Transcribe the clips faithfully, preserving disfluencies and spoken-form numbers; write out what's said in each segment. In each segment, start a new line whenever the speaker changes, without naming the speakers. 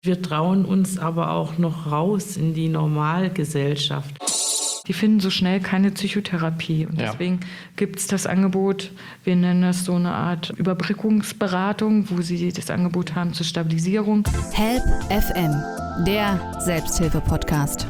Wir trauen uns aber auch noch raus in die Normalgesellschaft.
Die finden so schnell keine Psychotherapie. Und
Ja.
deswegen gibt es das Angebot, wir nennen das so eine Art Überbrückungsberatung, wo sie das Angebot haben zur Stabilisierung.
Help F M, der Selbsthilfe-Podcast.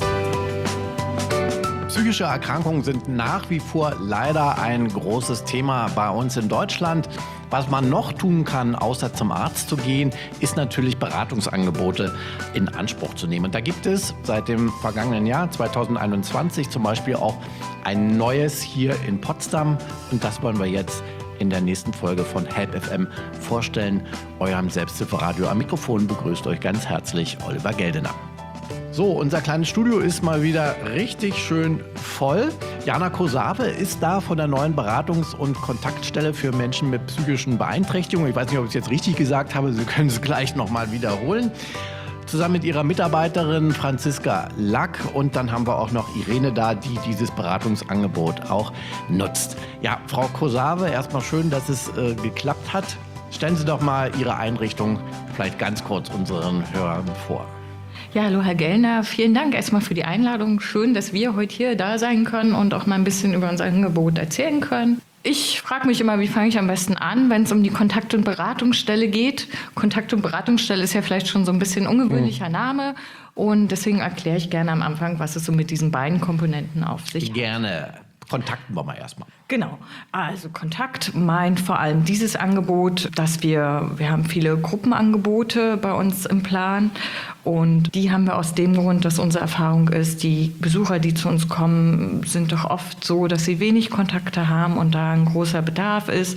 Psychische Erkrankungen sind nach wie vor leider ein großes Thema bei uns in Deutschland. Was man noch tun kann, außer zum Arzt zu gehen, ist natürlich Beratungsangebote in Anspruch zu nehmen. Und da gibt es seit dem vergangenen Jahr zwanzig einundzwanzig zum Beispiel auch ein neues hier in Potsdam. Und das wollen wir jetzt in der nächsten Folge von Help F M vorstellen. Eurem Selbsthilferadio. Am Mikrofon begrüßt euch ganz herzlich Oliver Geldener. So, unser kleines Studio ist mal wieder richtig schön voll. Jana Kosawe ist da von der neuen Beratungs- und Kontaktstelle für Menschen mit psychischen Beeinträchtigungen. Ich weiß nicht, ob ich es jetzt richtig gesagt habe, Sie können es gleich nochmal wiederholen. Zusammen mit ihrer Mitarbeiterin Franziska Lack, und dann haben wir auch noch Irene da, die dieses Beratungsangebot auch nutzt. Ja, Frau Kosawe, erstmal schön, dass es äh, geklappt hat. Stellen Sie doch mal Ihre Einrichtung vielleicht ganz kurz unseren Hörern vor.
Ja, hallo Herr Gellner, vielen Dank erstmal für die Einladung. Schön, dass wir heute hier da sein können und auch mal ein bisschen über unser Angebot erzählen können. Ich frage mich immer, wie fange ich am besten an, wenn es um die Kontakt- und Beratungsstelle geht. Kontakt- und Beratungsstelle ist ja vielleicht schon so ein bisschen ein ungewöhnlicher mhm. Name. Und deswegen erkläre ich gerne am Anfang, was es so mit diesen beiden Komponenten auf sich hat.
Gerne. Kontakten wollen wir erstmal.
Genau. Also Kontakt meint vor allem dieses Angebot, dass wir, wir haben viele Gruppenangebote bei uns im Plan, und die haben wir aus dem Grund, dass unsere Erfahrung ist, die Besucher, die zu uns kommen, sind doch oft so, dass sie wenig Kontakte haben und da ein großer Bedarf ist.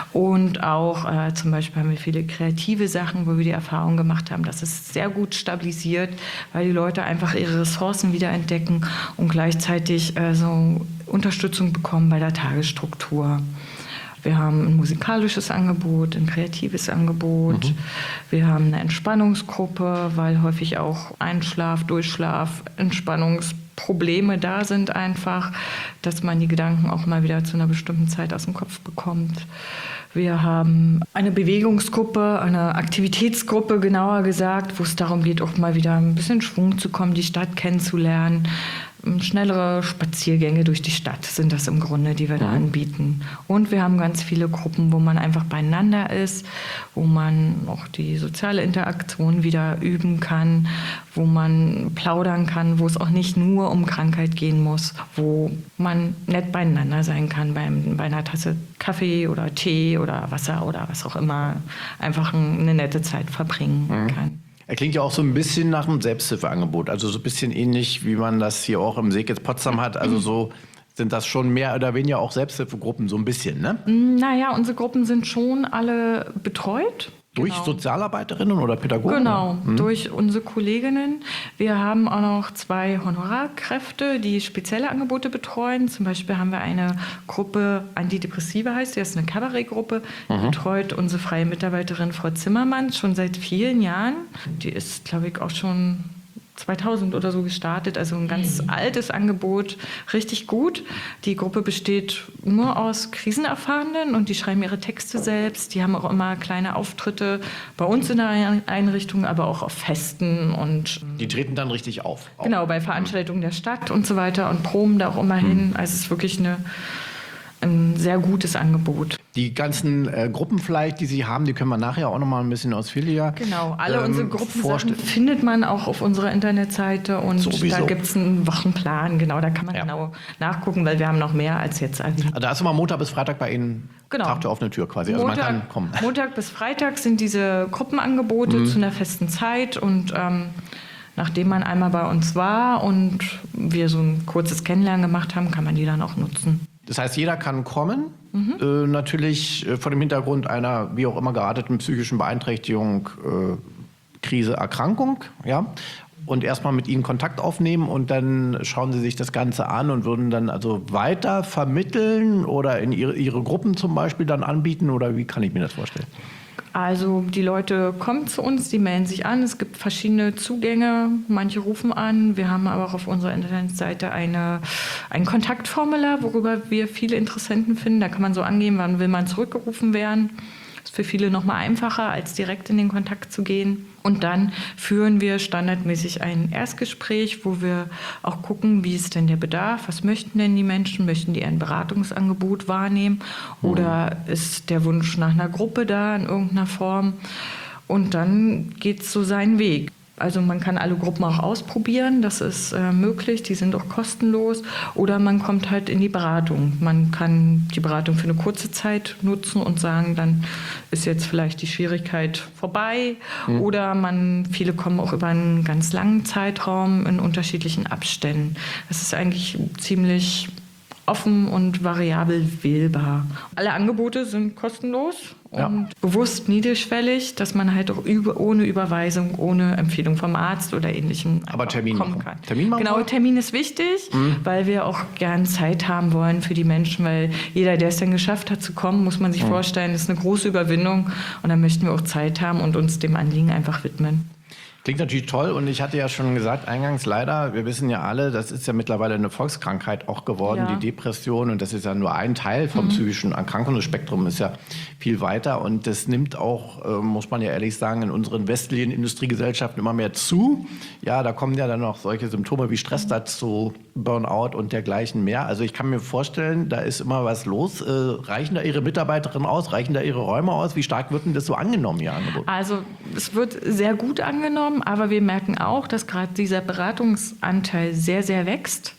Und auch äh, zum Beispiel haben wir viele kreative Sachen, wo wir die Erfahrung gemacht haben, dass es sehr gut stabilisiert, weil die Leute einfach ihre Ressourcen wiederentdecken und gleichzeitig äh, so Unterstützung bekommen bei der Tagesstruktur. Wir haben ein musikalisches Angebot, ein kreatives Angebot. Mhm. Wir haben eine Entspannungsgruppe, weil häufig auch Einschlaf, Durchschlaf, Entspannungsprobleme da sind einfach, dass man die Gedanken auch mal wieder zu einer bestimmten Zeit aus dem Kopf bekommt. Wir haben eine Bewegungsgruppe, eine Aktivitätsgruppe genauer gesagt, wo es darum geht, auch mal wieder ein bisschen in Schwung zu kommen, die Stadt kennenzulernen. Schnellere Spaziergänge durch die Stadt sind das im Grunde, die wir da anbieten. Und wir haben ganz viele Gruppen, wo man einfach beieinander ist, wo man auch die soziale Interaktion wieder üben kann, wo man plaudern kann, wo es auch nicht nur um Krankheit gehen muss, wo man nett beieinander sein kann beim, bei einer Tasse Kaffee oder Tee oder Wasser oder was auch immer, einfach eine nette Zeit verbringen mhm. kann.
Er klingt ja auch so ein bisschen nach einem Selbsthilfeangebot, also so ein bisschen ähnlich, wie man das hier auch im Seekitz Potsdam hat. Also so sind das schon mehr oder weniger auch Selbsthilfegruppen, so ein bisschen, ne?
Naja, unsere Gruppen sind schon alle betreut.
Durch
genau.
Sozialarbeiterinnen oder Pädagogen?
Genau,
hm.
durch unsere Kolleginnen. Wir haben auch noch zwei Honorarkräfte, die spezielle Angebote betreuen. Zum Beispiel haben wir eine Gruppe, Antidepressive heißt die, das ist eine Kabarettgruppe, die mhm. betreut unsere freie Mitarbeiterin Frau Zimmermann schon seit vielen Jahren. Die ist, glaube ich, auch schon zweitausend oder so gestartet, also ein ganz altes Angebot, richtig gut. Die Gruppe besteht nur aus Krisenerfahrenen und die schreiben ihre Texte selbst. Die haben auch immer kleine Auftritte bei uns in der Einrichtung, aber auch auf Festen. Und
die treten dann richtig auf? Auch.
Genau, bei Veranstaltungen der Stadt und so weiter und proben da auch immer hin. Also es ist wirklich eine, ein sehr gutes Angebot.
Die ganzen äh, Gruppen vielleicht, die Sie haben, die können wir nachher auch noch mal ein bisschen ausführlicher
Genau, alle
ähm,
unsere Gruppensachen findet man auch auf unserer Internetseite und
Sowieso.
Da gibt es einen Wochenplan, genau, da kann man ja. genau nachgucken, weil wir haben noch mehr als jetzt.
Also da ist immer Montag bis Freitag bei Ihnen genau. Tag der offenen Tür quasi, also
Montag,
man kann kommen.
Montag bis Freitag sind diese Gruppenangebote mhm. zu einer festen Zeit und ähm, nachdem man einmal bei uns war und wir so ein kurzes Kennenlernen gemacht haben, kann man die dann auch nutzen.
Das heißt, jeder kann kommen, mhm. äh, natürlich äh, vor dem Hintergrund einer wie auch immer gearteten psychischen Beeinträchtigung, äh, Krise, Erkrankung, ja, und erstmal mit Ihnen Kontakt aufnehmen und dann schauen Sie sich das Ganze an und würden dann also weiter vermitteln oder in Ihre, Ihre Gruppen zum Beispiel dann anbieten, oder wie kann ich mir das vorstellen?
Also die Leute kommen zu uns, die melden sich an. Es gibt verschiedene Zugänge, manche rufen an. Wir haben aber auch auf unserer Internetseite eine, ein Kontaktformular, worüber wir viele Interessenten finden. Da kann man so angeben, wann will man zurückgerufen werden. Das ist für viele nochmal einfacher, als direkt in den Kontakt zu gehen. Und dann führen wir standardmäßig ein Erstgespräch, wo wir auch gucken, wie ist denn der Bedarf, was möchten denn die Menschen, möchten die ein Beratungsangebot wahrnehmen oder ist der Wunsch nach einer Gruppe da in irgendeiner Form. Und dann geht es so seinen Weg. Also man kann alle Gruppen auch ausprobieren, das ist äh, möglich, die sind auch kostenlos. Oder man kommt halt in die Beratung. Man kann die Beratung für eine kurze Zeit nutzen und sagen, dann ist jetzt vielleicht die Schwierigkeit vorbei. Mhm. Oder man, viele kommen auch über einen ganz langen Zeitraum in unterschiedlichen Abständen. Das ist eigentlich ziemlich offen und variabel wählbar. Alle Angebote sind kostenlos und ja. bewusst niedrigschwellig, dass man halt auch über, ohne Überweisung, ohne Empfehlung vom Arzt oder Ähnlichem
Aber Termin
kommen
machen.
kann.
Termin machen
genau,
wir?
Termin ist wichtig, mhm. weil wir auch gern Zeit haben wollen für die Menschen, weil jeder, der es dann geschafft hat zu kommen, muss man sich mhm. vorstellen, das ist eine große Überwindung und dann möchten wir auch Zeit haben und uns dem Anliegen einfach widmen.
Klingt natürlich toll und ich hatte ja schon gesagt, eingangs leider, wir wissen ja alle, das ist ja mittlerweile eine Volkskrankheit auch geworden, ja. die Depression, und das ist ja nur ein Teil vom mhm. psychischen Erkrankungen. Das Spektrum ist ja viel weiter und das nimmt auch, äh, muss man ja ehrlich sagen, in unseren westlichen Industriegesellschaften immer mehr zu. Ja, da kommen ja dann noch solche Symptome wie Stress mhm. dazu, Burnout und dergleichen mehr. Also ich kann mir vorstellen, da ist immer was los. Äh, reichen da Ihre Mitarbeiterinnen aus? Reichen da Ihre Räume aus? Wie stark wird denn das so angenommen, Ihr Angebot?
Also es wird sehr gut angenommen. Aber wir merken auch, dass gerade dieser Beratungsanteil sehr, sehr wächst.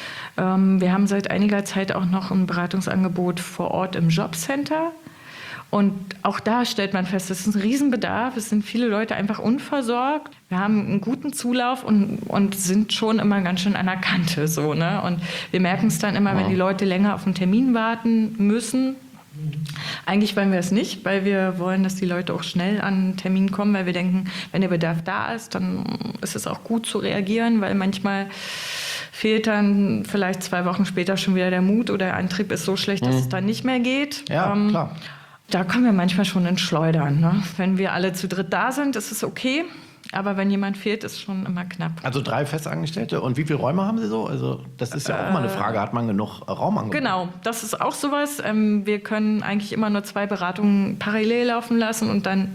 Ähm, wir haben seit einiger Zeit auch noch ein Beratungsangebot vor Ort im Jobcenter. Und auch da stellt man fest, es ist ein Riesenbedarf. Es sind viele Leute einfach unversorgt. Wir haben einen guten Zulauf und, und sind schon immer ganz schön an der Kante. So, ne? Und wir merken es dann immer, wenn die Leute länger auf einen Termin warten müssen. Eigentlich wollen wir es nicht, weil wir wollen, dass die Leute auch schnell an einen Termin kommen, weil wir denken, wenn der Bedarf da ist, dann ist es auch gut zu reagieren, weil manchmal fehlt dann vielleicht zwei Wochen später schon wieder der Mut oder der Antrieb ist so schlecht, dass mhm. es dann nicht mehr geht.
Ja, ähm, klar.
Da kommen wir manchmal schon ins Schleudern. Ne? Wenn wir alle zu dritt da sind, ist es okay. Aber wenn jemand fehlt, ist schon immer knapp.
Also drei Festangestellte. Und wie viele Räume haben Sie so? Also das ist ja auch mal eine Frage. Hat man genug Raumangebot?
Genau, das ist auch sowas. Wir können eigentlich immer nur zwei Beratungen parallel laufen lassen und dann,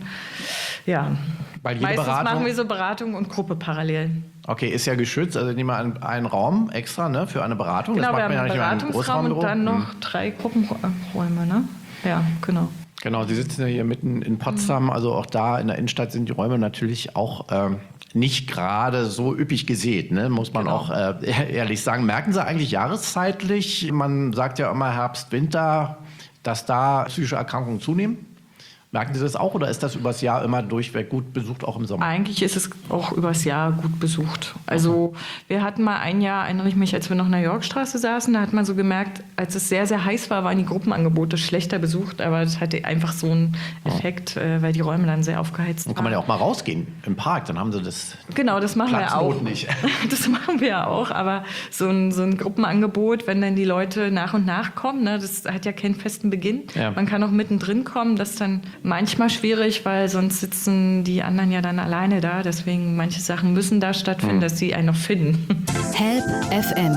ja,
Weil jede
meistens
Beratung
machen wir so Beratung und Gruppe parallel.
Okay, ist ja geschützt. Also nehmen wir einen, einen Raum extra, ne, für eine Beratung.
Genau,
das
wir haben
man ja
einen
nicht
Beratungsraum und dann noch hm. drei Gruppenräume, ne? Ja, genau.
Genau, Sie sitzen ja hier mitten in Potsdam, also auch da in der Innenstadt sind die Räume natürlich auch ähm, nicht gerade so üppig gesät, ne? Muss man genau. auch äh, ehrlich sagen. Merken Sie eigentlich jahreszeitlich, man sagt ja immer Herbst, Winter, dass da psychische Erkrankungen zunehmen? Merken Sie das auch oder ist das übers Jahr immer durchweg gut besucht, auch im Sommer?
Eigentlich ist es auch übers Jahr gut besucht. Also wir hatten mal ein Jahr, erinnere ich mich, als wir noch in der Yorkstraße saßen, da hat man so gemerkt, als es sehr, sehr heiß war, waren die Gruppenangebote schlechter besucht. Aber das hatte einfach so einen Effekt, äh, weil die Räume dann sehr aufgeheizt waren.
Dann kann man ja auch mal rausgehen im Park, dann haben Sie das
Genau, das machen wir auch.
Nicht.
Das machen wir ja auch, aber so ein, so ein Gruppenangebot, wenn dann die Leute nach und nach kommen, ne, das hat ja keinen festen Beginn. Ja. Man kann auch mittendrin kommen, das dann manchmal schwierig, weil sonst sitzen die anderen ja dann alleine da. Deswegen manche Sachen müssen da stattfinden, hm. dass sie einen noch finden.
Help F M,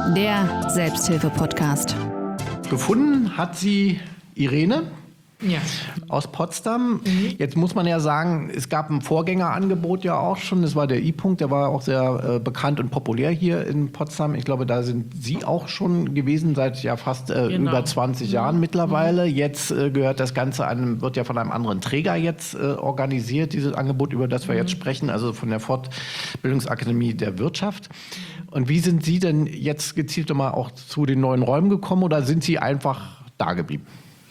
der Selbsthilfe-Podcast.
Gefunden hat sie Irene.
Ja.
Aus Potsdam. Mhm. Jetzt muss man ja sagen, es gab ein Vorgängerangebot ja auch schon. Das war der I-Punkt, der war auch sehr äh, bekannt und populär hier in Potsdam. Ich glaube, da sind Sie auch schon gewesen, seit ja fast äh, genau. über zwanzig Jahren mhm. mittlerweile. Jetzt äh, gehört das Ganze einem, wird ja von einem anderen Träger jetzt äh, organisiert, dieses Angebot, über das wir mhm. jetzt sprechen, also von der Fortbildungsakademie der Wirtschaft. Und wie sind Sie denn jetzt gezielt mal auch zu den neuen Räumen gekommen oder sind Sie einfach da geblieben?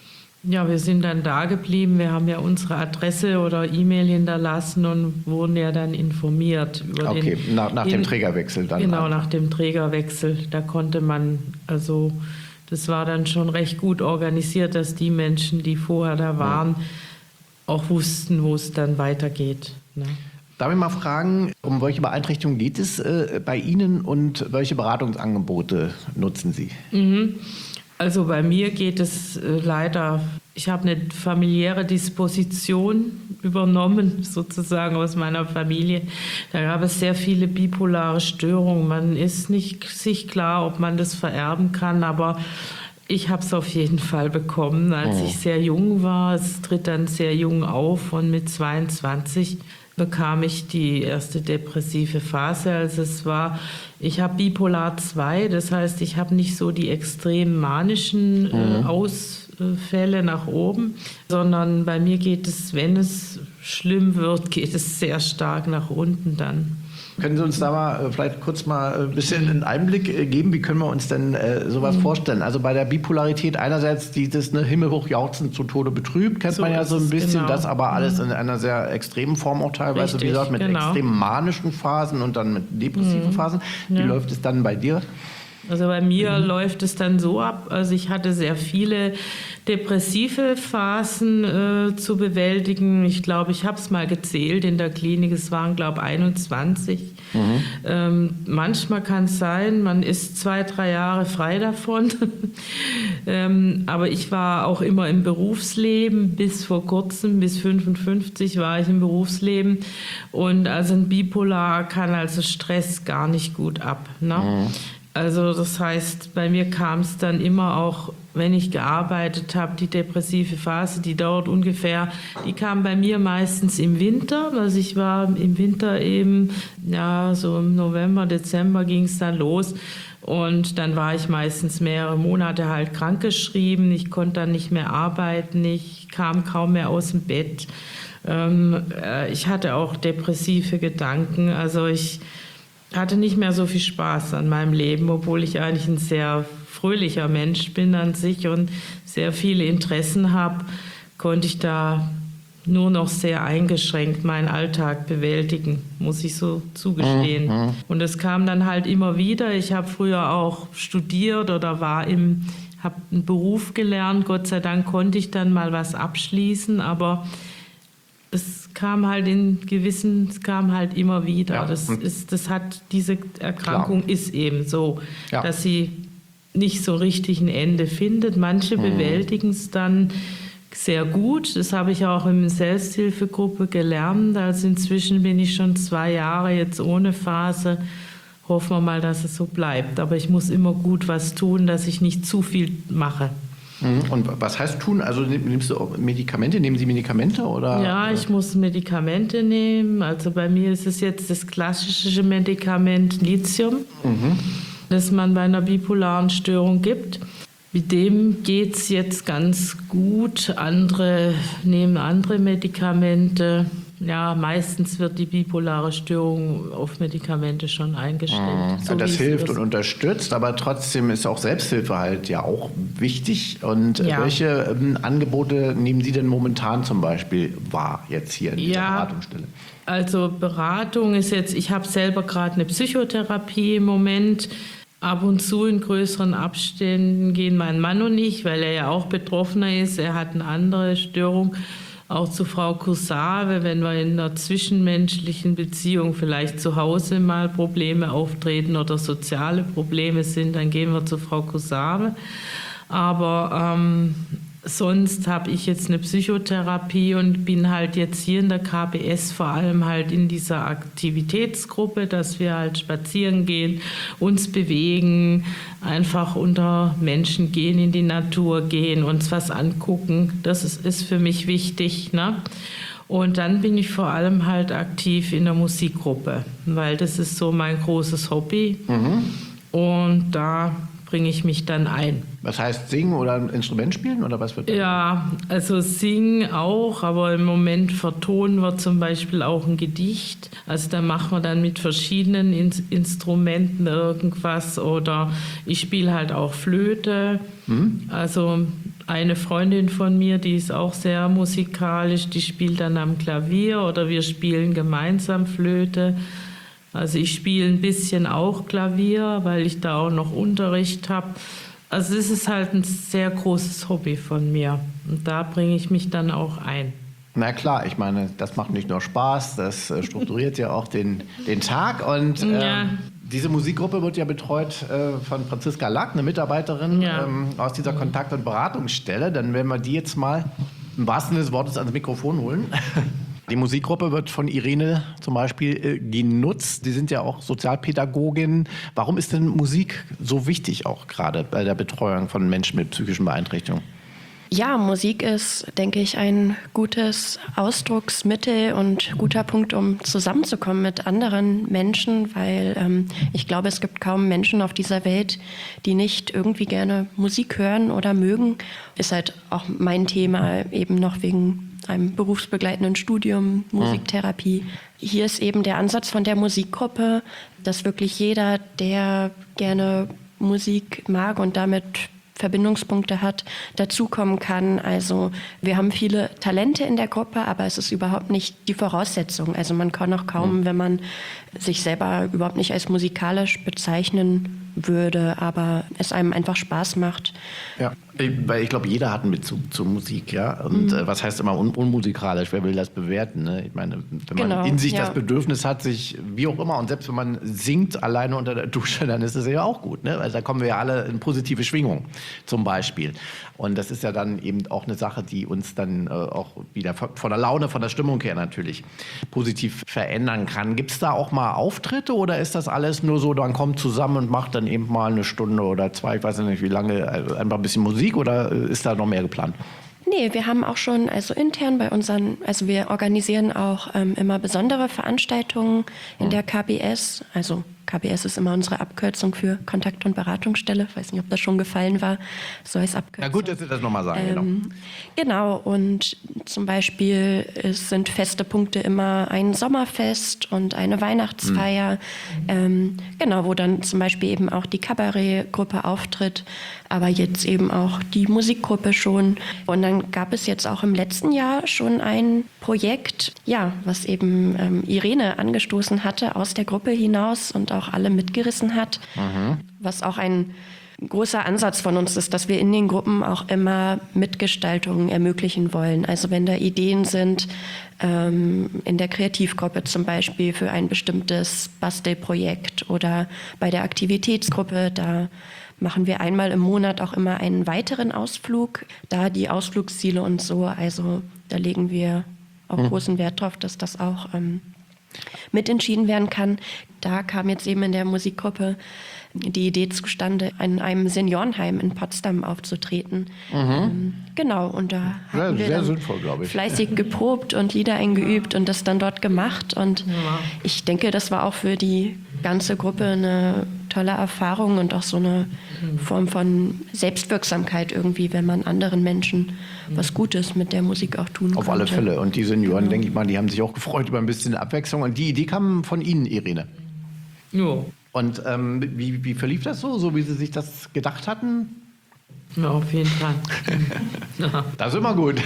Ja, wir sind dann da geblieben. Wir haben ja unsere Adresse oder E-Mail hinterlassen und wurden ja dann informiert. Über
okay,
den,
nach, nach dem Trägerwechsel dann.
Genau, nach dem Trägerwechsel. Da konnte man, also das war dann schon recht gut organisiert, dass die Menschen, die vorher da waren, ja. auch wussten, wo es dann weitergeht. Ne?
Darf ich mal fragen, um welche Beeinträchtigung geht es äh, bei Ihnen und welche Beratungsangebote nutzen Sie?
Mhm. Also bei mir geht es äh, leider, ich habe eine familiäre Disposition übernommen, sozusagen aus meiner Familie. Da gab es sehr viele bipolare Störungen. Man ist nicht sich klar, ob man das vererben kann, aber Ich habe es auf jeden Fall bekommen, als
Oh.
ich sehr jung war. Es tritt dann sehr jung auf und mit zweiundzwanzig bekam ich die erste depressive Phase. Also es war, ich habe Bipolar zwei, das heißt, ich habe nicht so die extrem manischen äh, Ausfälle nach oben, sondern bei mir geht es, wenn es schlimm wird, geht es sehr stark nach unten dann.
Können Sie uns da mal äh, vielleicht kurz mal ein bisschen einen Einblick äh, geben? Wie können wir uns denn äh, sowas mhm. vorstellen? Also bei der Bipolarität einerseits dieses ne, himmelhoch jauchzend zu Tode betrübt, kennt
So
man ja
ist
so ein
es,
bisschen,
genau.
das aber alles in einer sehr extremen Form auch teilweise,
Richtig,
wie gesagt, mit
genau.
extrem manischen Phasen und dann mit depressiven Phasen. Wie
Ja.
läuft es dann bei dir?
Also bei mir mhm. läuft es dann so ab, also ich hatte sehr viele depressive Phasen äh, zu bewältigen. Ich glaube, ich habe es mal gezählt in der Klinik, es waren, glaube ich, einundzwanzig. Mhm. Ähm, manchmal kann es sein, man ist zwei, drei Jahre frei davon. ähm, aber ich war auch immer im Berufsleben, bis vor kurzem, bis fünfundfünfzig war ich im Berufsleben. Und also ein Bipolar kann also Stress gar nicht gut ab. Ne? Mhm. Also das heißt, bei mir kam es dann immer auch, wenn ich gearbeitet habe, die depressive Phase, die dauert ungefähr, die kam bei mir meistens im Winter. Also ich war im Winter eben, ja, so im November, Dezember ging es dann los. Und dann war ich meistens mehrere Monate halt krankgeschrieben. Ich konnte dann nicht mehr arbeiten, ich kam kaum mehr aus dem Bett. Ähm, äh, ich hatte auch depressive Gedanken, also ich hatte nicht mehr so viel Spaß an meinem Leben, obwohl ich eigentlich ein sehr fröhlicher Mensch bin an sich und sehr viele Interessen habe, konnte ich da nur noch sehr eingeschränkt meinen Alltag bewältigen, muss ich so zugestehen. Mhm. Und es kam dann halt immer wieder. Ich habe früher auch studiert oder war im, habe einen Beruf gelernt. Gott sei Dank konnte ich dann mal was abschließen, aber es kam halt in gewissen, es kam halt immer wieder. Ja. Das ist, das hat, diese Erkrankung Klar. ist eben so, ja. dass sie nicht so richtig ein Ende findet. Manche mhm. bewältigen es dann sehr gut. Das habe ich auch in der Selbsthilfegruppe gelernt. Also inzwischen bin ich schon zwei Jahre jetzt ohne Phase. Hoffen wir mal, dass es so bleibt. Aber ich muss immer gut was tun, dass ich nicht zu viel mache.
Und was heißt tun? Also nimmst du auch Medikamente? Nehmen Sie Medikamente? Oder?
Ja, ich muss Medikamente nehmen. Also bei mir ist es jetzt das klassische Medikament Lithium, mhm. das man bei einer bipolaren Störung gibt. Mit dem geht es jetzt ganz gut. Andere nehmen andere Medikamente. Ja, meistens wird die bipolare Störung auf Medikamente schon eingeschränkt.
Mhm.
So
das hilft
ist.
und unterstützt, aber trotzdem ist auch Selbsthilfe halt ja auch wichtig. Und ja. welche ähm, Angebote nehmen Sie denn momentan zum Beispiel wahr jetzt hier in dieser
ja.
Beratungsstelle?
Also Beratung ist jetzt, ich habe selber gerade eine Psychotherapie im Moment. Ab und zu in größeren Abständen gehen mein Mann und ich, weil er ja auch Betroffener ist. Er hat eine andere Störung. Auch zu Frau Kusave, wenn wir in einer zwischenmenschlichen Beziehung vielleicht zu Hause mal Probleme auftreten oder soziale Probleme sind, dann gehen wir zu Frau Kusave. Aber ähm, sonst habe ich jetzt eine Psychotherapie und bin halt jetzt hier in der K B S vor allem halt in dieser Aktivitätsgruppe, dass wir halt spazieren gehen, uns bewegen, einfach unter Menschen gehen, in die Natur gehen, uns was angucken. Das ist, ist für mich wichtig, ne? Und dann bin ich vor allem halt aktiv in der Musikgruppe, weil das ist so mein großes Hobby. Mhm. Und da bringe ich mich dann ein.
Was heißt singen oder ein Instrument spielen oder was wird das?
Ja, also singen auch, aber im Moment vertonen wir zum Beispiel auch ein Gedicht. Also da machen wir dann mit verschiedenen In- Instrumenten irgendwas oder ich spiele halt auch Flöte. Mhm. Also eine Freundin von mir, die ist auch sehr musikalisch, die spielt dann am Klavier oder wir spielen gemeinsam Flöte. Also ich spiele ein bisschen auch Klavier, weil ich da auch noch Unterricht habe. Also es ist halt ein sehr großes Hobby von mir und da bringe ich mich dann auch ein.
Na klar, ich meine, das macht nicht nur Spaß, das strukturiert ja auch den, den Tag. Und ähm, ja. diese Musikgruppe wird ja betreut äh, von Franziska Lack, eine Mitarbeiterin ja. ähm, aus dieser Kontakt- und Beratungsstelle. Dann werden wir die jetzt mal im wahrsten Sinne des Wortes ans Mikrofon holen. Die Musikgruppe wird von Irene zum Beispiel äh, genutzt. Sie sind ja auch Sozialpädagogin. Warum ist denn Musik so wichtig, auch gerade bei der Betreuung von Menschen mit psychischen Beeinträchtigungen?
Ja, Musik ist, denke ich, ein gutes Ausdrucksmittel und guter Punkt, um zusammenzukommen mit anderen Menschen, weil ähm, ich glaube, es gibt kaum Menschen auf dieser Welt, die nicht irgendwie gerne Musik hören oder mögen. Ist halt auch mein Thema, eben noch wegen einem berufsbegleitenden Studium, Musiktherapie. Hier ist eben der Ansatz von der Musikgruppe, dass wirklich jeder, der gerne Musik mag und damit Verbindungspunkte hat, dazukommen kann. Also wir haben viele Talente in der Gruppe, aber es ist überhaupt nicht die Voraussetzung. Also man kann auch kaum, mhm. wenn man sich selber überhaupt nicht als musikalisch bezeichnen würde, aber es einem einfach Spaß macht.
Ja, weil ich glaube, jeder hat einen Bezug zur Musik, ja. Und mhm. äh, was heißt immer un unmusikalisch? Wer will das bewerten? Ne? Ich meine, wenn man
genau,
in sich
ja.
das Bedürfnis hat, sich wie auch immer, und selbst wenn man singt alleine unter der Dusche, dann ist es ja auch gut, ne? Weil da kommen wir ja alle in positive Schwingung, zum Beispiel. Und das ist ja dann eben auch eine Sache, die uns dann äh, auch wieder von der Laune, von der Stimmung her natürlich positiv verändern kann. Gibt es da auch mal Auftritte oder ist das alles nur so, man kommt zusammen und macht dann eben mal eine Stunde oder zwei, ich weiß nicht wie lange, einfach ein bisschen Musik, oder ist da noch mehr geplant?
Nee, wir haben auch schon, also intern bei unseren, also wir organisieren auch ähm, immer besondere Veranstaltungen in der K B S, also K B S ist immer unsere Abkürzung für Kontakt- und Beratungsstelle. Ich weiß nicht, ob das schon gefallen war, so als Abkürzung.
Na gut, dass Sie das nochmal sagen.
Ähm, genau. genau, und zum Beispiel es sind feste Punkte immer ein Sommerfest und eine Weihnachtsfeier. Mhm. Ähm, genau, wo dann zum Beispiel eben auch die Kabarettgruppe auftritt, aber jetzt eben auch die Musikgruppe schon. Und dann gab es jetzt auch im letzten Jahr schon ein Projekt, ja, was eben ähm, Irene angestoßen hatte aus der Gruppe hinaus und auch alle mitgerissen hat, mhm. was auch ein großer Ansatz von uns ist, dass wir in den Gruppen auch immer Mitgestaltungen ermöglichen wollen. Also wenn da Ideen sind, ähm, in der Kreativgruppe zum Beispiel für ein bestimmtes Bastelprojekt oder bei der Aktivitätsgruppe, da machen wir einmal im Monat auch immer einen weiteren Ausflug, da die Ausflugsziele und so, also da legen wir auch mhm. großen Wert drauf, dass das auch ähm, mitentschieden werden kann. Da kam jetzt eben in der Musikgruppe die Idee zustande, in einem Seniorenheim in Potsdam aufzutreten. Mhm. Ähm, genau, und da
ja,
haben wir
sehr
dann
sinnvoll, glaube ich.
fleißig geprobt und Lieder eingeübt und das dann dort gemacht. Und ja. ich denke, das war auch für die ganze Gruppe eine tolle Erfahrung und auch so eine mhm. Form von Selbstwirksamkeit irgendwie, wenn man anderen Menschen mhm. was Gutes mit der Musik auch tun kann.
Auf
konnte.
alle Fälle. Und die Senioren,
genau.
denke ich mal, die haben sich auch gefreut über ein bisschen Abwechslung. Und die Idee kam von Ihnen, Irene.
Ja.
Und ähm, wie, wie verlief das so, so wie Sie sich das gedacht hatten?
Ja, auf jeden Fall.
Das ist immer gut.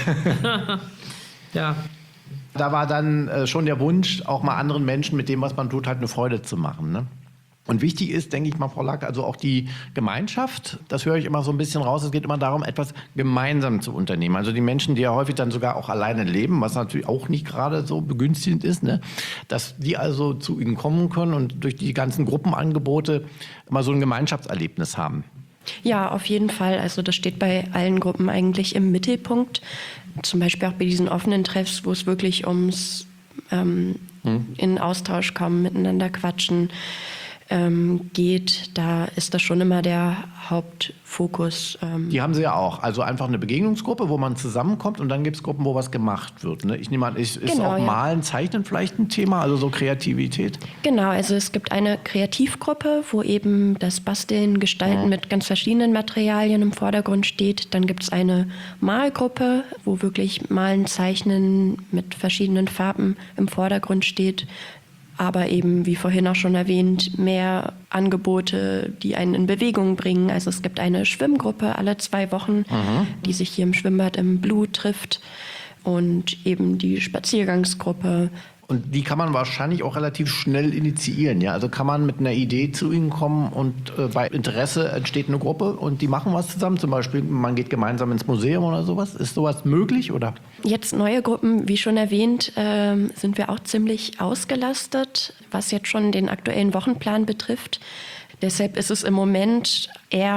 Ja.
Da war dann äh, schon der Wunsch, auch mal anderen Menschen mit dem, was man tut, halt eine Freude zu machen, ne? Und wichtig ist, denke ich mal, Frau Lack, also auch die Gemeinschaft, das höre ich immer so ein bisschen raus, es geht immer darum, etwas gemeinsam zu unternehmen. Also die Menschen, die ja häufig dann sogar auch alleine leben, was natürlich auch nicht gerade so begünstigend ist, ne? Dass die also zu ihnen kommen können und durch die ganzen Gruppenangebote mal so ein Gemeinschaftserlebnis haben.
Ja, auf jeden Fall. Also das steht bei allen Gruppen eigentlich im Mittelpunkt. Zum Beispiel auch bei diesen offenen Treffs, wo es wirklich ums ähm, hm. in Austausch kommen, miteinander quatschen ähm, geht. Da ist das schon immer der Hauptfokus. Ähm.
Die haben Sie ja auch. Also einfach eine Begegnungsgruppe, wo man zusammenkommt und dann gibt es Gruppen, wo was gemacht wird. Ne? Ich nehme an, ist, ist
genau,
auch
ja.
Malen, Zeichnen vielleicht ein Thema, also so Kreativität?
Genau, also es gibt eine Kreativgruppe, wo eben das Basteln, Gestalten mhm. mit ganz verschiedenen Materialien im Vordergrund steht. Dann gibt es eine Malgruppe, wo wirklich Malen, Zeichnen mit verschiedenen Farben im Vordergrund steht. Aber eben, wie vorhin auch schon erwähnt, mehr Angebote, die einen in Bewegung bringen. Also es gibt eine Schwimmgruppe alle zwei Wochen, mhm. die sich hier im Schwimmbad im Blue trifft. Und eben die Spaziergangsgruppe.
Und die kann man wahrscheinlich auch relativ schnell initiieren, ja? Also kann man mit einer Idee zu Ihnen kommen und äh, bei Interesse entsteht eine Gruppe und die machen was zusammen. Zum Beispiel, man geht gemeinsam ins Museum oder sowas. Ist sowas möglich, oder?
Jetzt neue Gruppen, wie schon erwähnt, äh, sind wir auch ziemlich ausgelastet, was jetzt schon den aktuellen Wochenplan betrifft. Deshalb ist es im Moment eher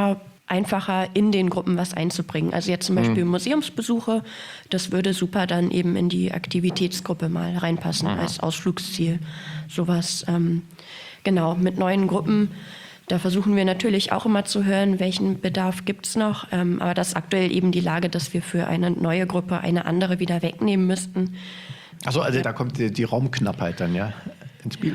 einfacher in den Gruppen was einzubringen. Also jetzt zum Beispiel
Mhm.
Museumsbesuche, das würde super dann eben in die Aktivitätsgruppe mal reinpassen
Mhm.
als Ausflugsziel. Sowas, ähm, genau, mit neuen Gruppen. Da versuchen wir natürlich auch immer zu hören, welchen Bedarf gibt es noch. Ähm, aber das ist aktuell eben die Lage, dass wir für eine neue Gruppe eine andere wieder wegnehmen müssten.
Achso, also da kommt die, die Raumknappheit dann, ja, ins Spiel.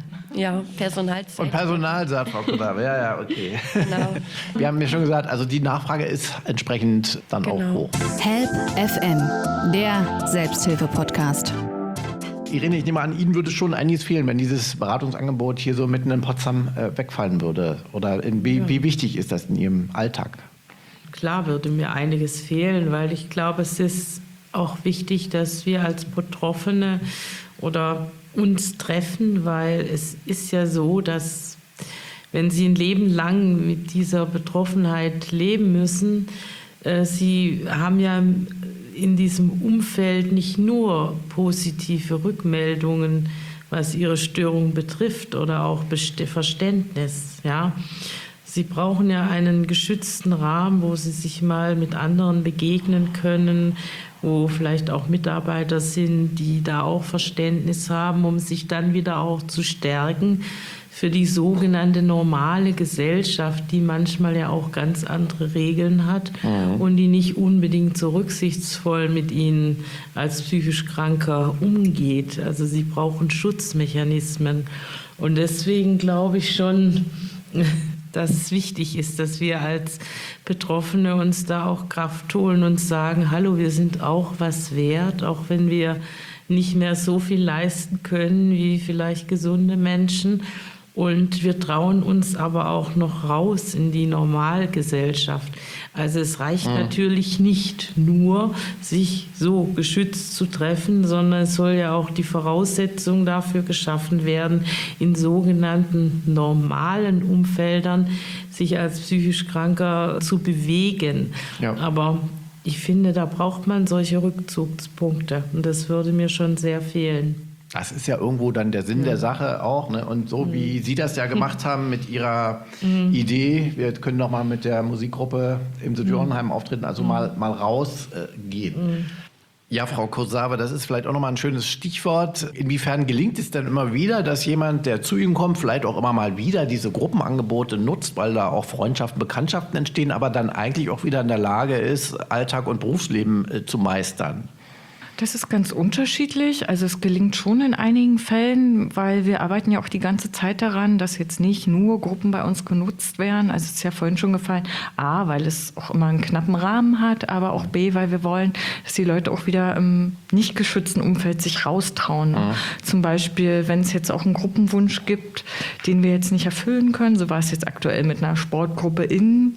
Ja, Personalzeit.
Und Personal, sagt Frau Kudav. Ja, ja, okay.
Genau.
Wir haben ja schon gesagt, also die Nachfrage ist entsprechend dann
Genau.
auch hoch.
Help F M, der Selbsthilfe-Podcast.
Irene, ich nehme an, Ihnen würde schon einiges fehlen, wenn dieses Beratungsangebot hier so mitten in Potsdam äh, wegfallen würde. Oder in, wie,
Ja.
wie wichtig ist das in Ihrem Alltag?
Klar würde mir einiges fehlen, weil ich glaube, es ist auch wichtig, dass wir als Betroffene oder uns treffen, weil es ist ja so, dass wenn Sie ein Leben lang mit dieser Betroffenheit leben müssen, äh, Sie haben ja in diesem Umfeld nicht nur positive Rückmeldungen, was Ihre Störung betrifft oder auch Best- Verständnis, ja. Sie brauchen ja einen geschützten Rahmen, wo Sie sich mal mit anderen begegnen können, wo vielleicht auch Mitarbeiter sind, die da auch Verständnis haben, um sich dann wieder auch zu stärken für die sogenannte normale Gesellschaft, die manchmal ja auch ganz andere Regeln hat und die nicht unbedingt so rücksichtsvoll mit ihnen als psychisch Kranker umgeht. Also sie brauchen Schutzmechanismen. Und deswegen glaube ich schon, dass es wichtig ist, dass wir als Betroffene uns da auch Kraft holen und sagen, hallo, wir sind auch was wert, auch wenn wir nicht mehr so viel leisten können wie vielleicht gesunde Menschen. Und wir trauen uns aber auch noch raus in die Normalgesellschaft. Also es reicht mhm. natürlich nicht nur, sich so geschützt zu treffen, sondern es soll ja auch die Voraussetzung dafür geschaffen werden, in sogenannten normalen Umfeldern sich als psychisch Kranker zu bewegen. Ja. Aber ich finde, da braucht man solche Rückzugspunkte. Und das würde mir schon sehr fehlen.
Das ist ja irgendwo dann der Sinn ja. der Sache auch. Ne? Und so mhm. wie Sie das ja gemacht haben mit Ihrer mhm. Idee, wir können noch mal mit der Musikgruppe im Südjohanheim mhm. auftreten, also mhm. mal, mal rausgehen. Äh, mhm. Ja, Frau Kursave, das ist vielleicht auch noch mal ein schönes Stichwort. Inwiefern gelingt es denn immer wieder, dass jemand, der zu Ihnen kommt, vielleicht auch immer mal wieder diese Gruppenangebote nutzt, weil da auch Freundschaften, Bekanntschaften entstehen, aber dann eigentlich auch wieder in der Lage ist, Alltag und Berufsleben äh, zu meistern?
Das ist ganz unterschiedlich. Also es gelingt schon in einigen Fällen, weil wir arbeiten ja auch die ganze Zeit daran, dass jetzt nicht nur Gruppen bei uns genutzt werden. Also es ist ja vorhin schon gefallen, A, weil es auch immer einen knappen Rahmen hat, aber auch B, weil wir wollen, dass die Leute auch wieder im nicht geschützten Umfeld sich raustrauen. Mhm. Zum Beispiel, wenn es jetzt auch einen Gruppenwunsch gibt, den wir jetzt nicht erfüllen können, so war es jetzt aktuell mit einer Sportgruppe innen,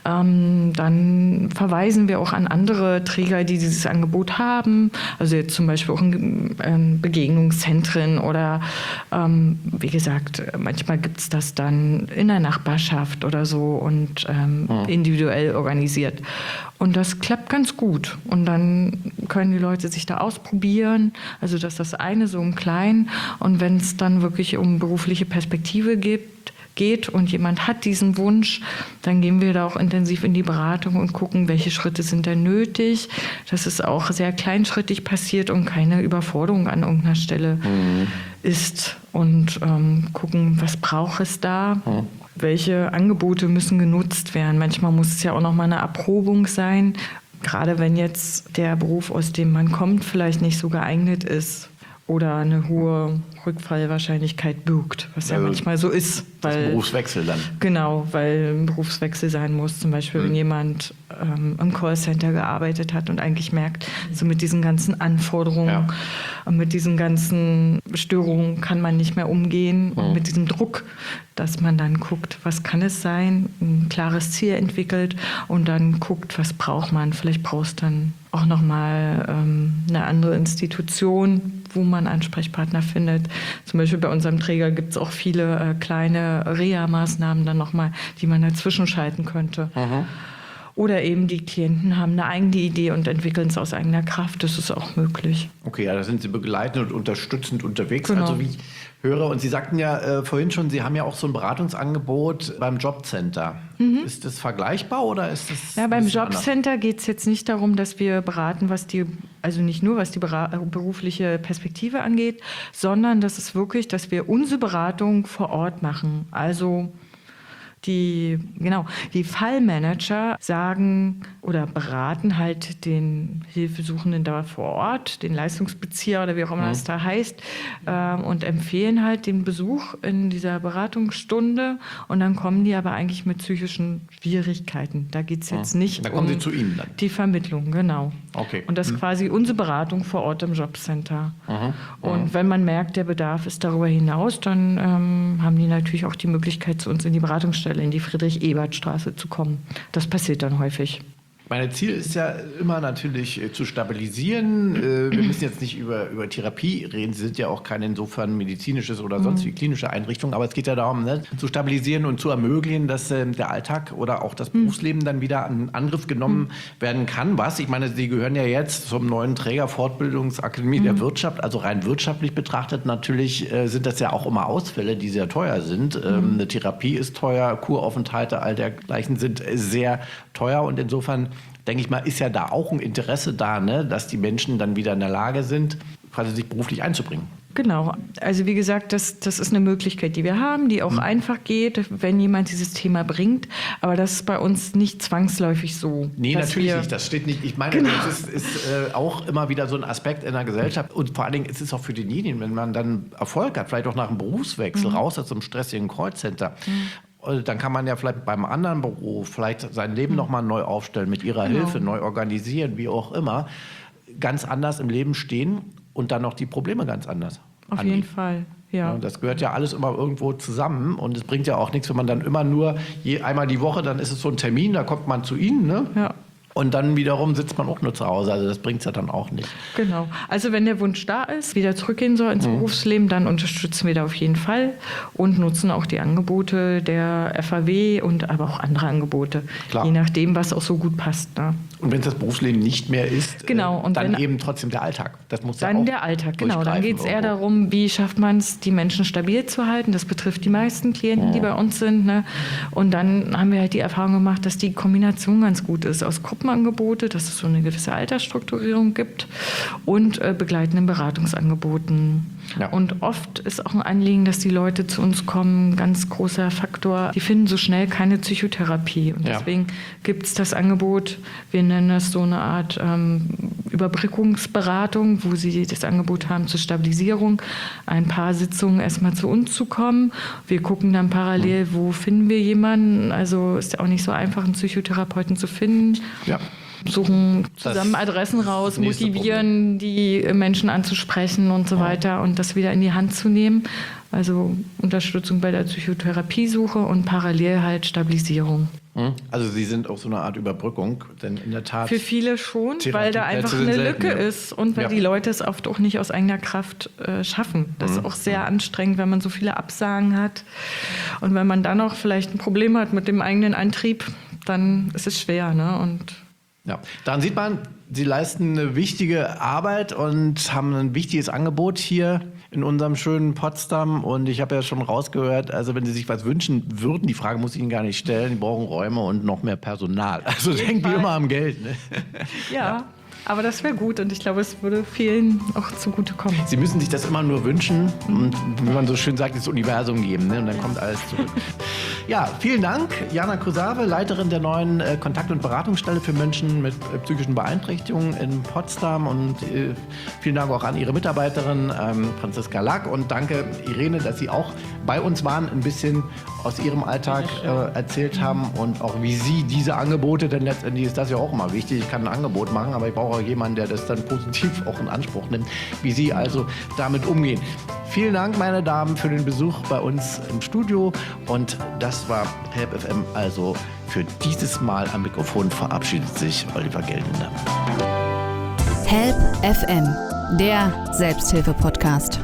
ähm, dann verweisen wir auch an andere Träger, die dieses Angebot haben. Also jetzt zum Beispiel auch in ähm, Begegnungszentren oder ähm, wie gesagt, manchmal gibt es das dann in der Nachbarschaft oder so und ähm, ja. individuell organisiert. Und das klappt ganz gut. Und dann können die Leute sich da ausprobieren. Also das ist das eine so im Kleinen. Und wenn es dann wirklich um berufliche Perspektive gibt, geht und jemand hat diesen Wunsch, dann gehen wir da auch intensiv in die Beratung und gucken, welche Schritte sind denn nötig, dass es auch sehr kleinschrittig passiert und keine Überforderung an irgendeiner Stelle mhm. ist und ähm, gucken, was braucht es da, mhm. welche Angebote müssen genutzt werden. Manchmal muss es ja auch noch mal eine Erprobung sein, gerade wenn jetzt der Beruf, aus dem man kommt, vielleicht nicht so geeignet ist oder eine hohe Rückfallwahrscheinlichkeit birgt, was ja also manchmal so ist. Weil,
das Berufswechsel dann.
Genau, weil ein Berufswechsel sein muss. Zum Beispiel, mhm. wenn jemand ähm, im Callcenter gearbeitet hat und eigentlich merkt, so mit diesen ganzen Anforderungen ja. und mit diesen ganzen Störungen kann man nicht mehr umgehen. Mhm. Und mit diesem Druck, dass man dann guckt, was kann es sein, ein klares Ziel entwickelt und dann guckt, was braucht man. Vielleicht brauchst du dann auch nochmal ähm, eine andere Institution, wo man Ansprechpartner findet. Zum Beispiel bei unserem Träger gibt es auch viele äh, kleine Reha-Maßnahmen dann nochmal, die man dazwischen schalten könnte. Mhm. Oder eben die Klienten haben eine eigene Idee und entwickeln es aus eigener Kraft. Das ist auch möglich.
Okay, ja, da sind Sie begleitend und unterstützend unterwegs.
Genau.
Also wie, höre. Und Sie sagten ja äh, vorhin schon, Sie haben ja auch so ein Beratungsangebot beim Jobcenter. Mhm. Ist das vergleichbar oder ist das?
Ja, beim Jobcenter geht es jetzt nicht darum, dass wir beraten, was die, also nicht nur was die berufliche Perspektive angeht, sondern das ist wirklich, dass wir unsere Beratung vor Ort machen. Also Die, genau, die Fallmanager sagen oder beraten halt den Hilfesuchenden da vor Ort, den Leistungsbezieher oder wie auch immer mhm. das da heißt, äh, und empfehlen halt den Besuch in dieser Beratungsstunde. Und dann kommen die aber eigentlich mit psychischen Schwierigkeiten. Da geht es jetzt mhm. nicht
dann kommen
um
sie zu Ihnen dann.
Die Vermittlung, genau.
Okay.
Und das ist
mhm.
quasi unsere Beratung vor Ort im Jobcenter.
Mhm.
Und
mhm.
wenn man merkt, der Bedarf ist darüber hinaus, dann ähm, haben die natürlich auch die Möglichkeit, zu uns in die Beratungsstelle in die Friedrich-Ebert-Straße zu kommen. Das passiert dann häufig.
Mein Ziel ist ja immer natürlich äh, zu stabilisieren. Äh, wir müssen jetzt nicht über, über Therapie reden. Sie sind ja auch kein insofern medizinisches oder sonst wie klinische Einrichtung. Aber es geht ja darum, ne, zu stabilisieren und zu ermöglichen, dass äh, der Alltag oder auch das Berufsleben dann wieder in Angriff genommen werden kann. Was? Ich meine, Sie gehören ja jetzt zum neuen Träger Fortbildungsakademie mhm. der Wirtschaft. Also rein wirtschaftlich betrachtet natürlich äh, sind das ja auch immer Ausfälle, die sehr teuer sind. Mhm. Ähm, eine Therapie ist teuer, Kuraufenthalte, all dergleichen sind äh, sehr teuer. Und insofern denke ich mal, ist ja da auch ein Interesse da, ne, dass die Menschen dann wieder in der Lage sind, quasi sich beruflich einzubringen.
Genau. Also wie gesagt, das, das ist eine Möglichkeit, die wir haben, die auch mhm. einfach geht, wenn jemand dieses Thema bringt. Aber das ist bei uns nicht zwangsläufig so.
Nee, natürlich nicht. Das steht nicht. Ich meine, genau. das ist, ist äh, auch immer wieder so ein Aspekt in der Gesellschaft. Und vor allen Dingen ist es auch für denjenigen, wenn man dann Erfolg hat, vielleicht auch nach einem Berufswechsel, mhm. raus aus so einem stressigen Callcenter. Mhm. Dann kann man ja vielleicht beim anderen Beruf vielleicht sein Leben mhm. nochmal neu aufstellen, mit ihrer genau. Hilfe, neu organisieren, wie auch immer. Ganz anders im Leben stehen und dann noch die Probleme ganz anders
Auf
angehen.
jeden Fall, ja.
Ja. Das gehört ja alles immer irgendwo zusammen und es bringt ja auch nichts, wenn man dann immer nur je, einmal die Woche, dann ist es so ein Termin, da kommt man zu Ihnen, ne?
Ja.
Und dann wiederum sitzt man auch nur zu Hause. Also das bringt es ja dann auch nicht.
Genau. Also wenn der Wunsch da ist, wieder zurückgehen soll ins mhm. Berufsleben, dann unterstützen wir da auf jeden Fall und nutzen auch die Angebote der F A W und aber auch andere Angebote. Klar. Je nachdem, was auch so gut passt. Ne?
Und wenn es das Berufsleben nicht mehr ist,
genau. und
dann
wenn,
eben trotzdem der Alltag. Das muss
dann
ja auch
der Alltag, genau. Dann geht es eher darum, wie schafft man es, die Menschen stabil zu halten. Das betrifft die meisten Klienten, mhm. die bei uns sind. Ne? Und dann haben wir halt die Erfahrung gemacht, dass die Kombination ganz gut ist aus Gruppenangebote, dass es so eine gewisse Altersstrukturierung gibt und äh, begleitenden Beratungsangeboten. Ja. Und oft ist auch ein Anliegen, dass die Leute zu uns kommen, ganz großer Faktor, die finden so schnell keine Psychotherapie. Und ja. deswegen gibt es das Angebot, wir nennen das so eine Art ähm, Überbrückungsberatung, wo sie das Angebot haben zur Stabilisierung, ein paar Sitzungen erstmal zu uns zu kommen. Wir gucken dann parallel, wo finden wir jemanden. Also ist ja auch nicht so einfach, einen Psychotherapeuten zu finden. Ja. Suchen zusammen das Adressen raus, motivieren, Problem. die Menschen anzusprechen und so ja. weiter und das wieder in die Hand zu nehmen. Also Unterstützung bei der Psychotherapiesuche und parallel halt Stabilisierung.
Also Sie sind auch so eine Art Überbrückung, denn in der Tat...
Für viele schon, weil da einfach eine selten, Lücke ja. ist und weil ja. die Leute es oft auch nicht aus eigener Kraft äh, schaffen. Das mhm. ist auch sehr anstrengend, wenn man so viele Absagen hat. Und wenn man dann auch vielleicht ein Problem hat mit dem eigenen Antrieb, dann ist es schwer, ne? Und
ja, daran sieht man, Sie leisten eine wichtige Arbeit und haben ein wichtiges Angebot hier in unserem schönen Potsdam. Und ich habe ja schon rausgehört, also wenn Sie sich was wünschen würden, die Frage muss ich Ihnen gar nicht stellen, die brauchen Räume und noch mehr Personal. Also denken die immer am Geld. Ne?
Ja. ja. Aber das wäre gut und ich glaube, es würde vielen auch zugutekommen.
Sie müssen sich das immer nur wünschen und, wie man so schön sagt, das Universum geben, ne? Und dann kommt alles zurück. Ja, vielen Dank, Jana Krusave, Leiterin der neuen äh, Kontakt- und Beratungsstelle für Menschen mit äh, psychischen Beeinträchtigungen in Potsdam und äh, vielen Dank auch an Ihre Mitarbeiterin ähm, Franziska Lack und danke Irene, dass Sie auch bei uns waren, ein bisschen aus Ihrem Alltag äh, erzählt haben und auch wie Sie diese Angebote, denn letztendlich ist das ja auch immer wichtig, ich kann ein Angebot machen, aber ich brauche auch jemanden, der das dann positiv auch in Anspruch nimmt, wie Sie also damit umgehen. Vielen Dank, meine Damen, für den Besuch bei uns im Studio und das war Help F M, also für dieses Mal am Mikrofon verabschiedet sich Oliver Geltender.
Help F M, der Selbsthilfe-Podcast.